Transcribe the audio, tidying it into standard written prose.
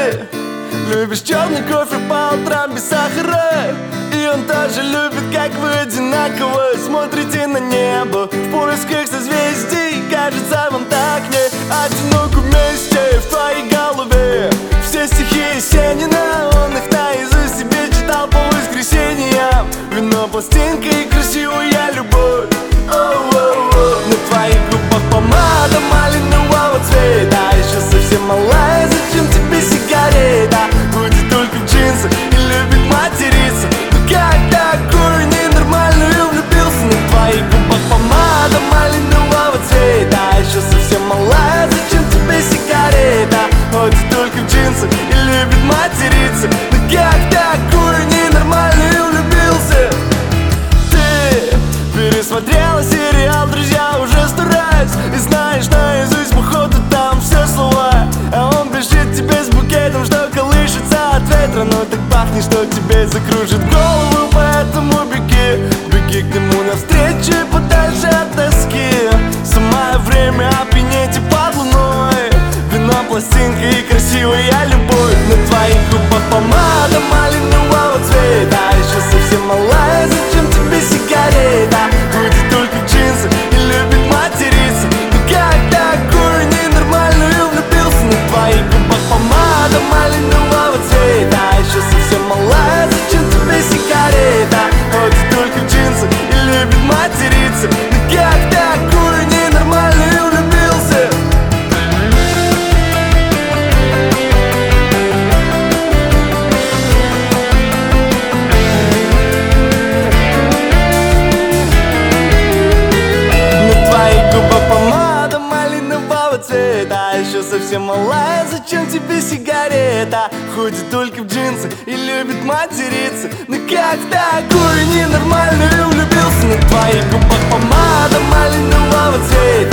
Ты любишь черный кофе по утрам без сахара, и он тоже любит, как вы одинаково смотрите на небо в поисках созвездий. Кажется, вам так не одиноко вместе в твоей голове. Все стихи Есенина, он их наизусть себе читал по воскресеньям. Вино, пластинка и красивая любовь. На твоих губах помада малинового цвета, еще совсем малая, зачем тебе сигарета? Будет только в джинсы и любит материться. Ну как такой ненормальный влюбился? На твоих губах помада малинового цвета, еще совсем малая, зачем тебе сигарета? Ходит только в джинсы и любит материться. Ну как такой ненормальный влюбился? Ты пересмотрела сериал «Друзья» уже 100 раз и знаешь наизусть, походу, там все слова. А он бежит тебе с букетом, что колышется от ветра, но так пахнет, что тебе закружит голову. Поэтому беги, беги к нему навстречу и подальше от тоски. Самое время опьянеть и под луной. Вино, пластинка и красивая любовь. На твоих губах помада малинового цвета, еще совсем малая, зачем тебе сигарета? Будет только в джинсы и любит материться. Ну как такой ненормальный влюбился? На твоих губах помада малинового цвета, еще совсем малая, зачем тебе сигарета? Ходит только в джинсы и любит материться. Ну как такой ненормальный влюбился? Помада малинового цвета, еще совсем малая, зачем тебе сигарета? Ходит только в джинсы и любит материться. Ну как такой ненормальный влюбился? На твоих губах помада малинового цвета,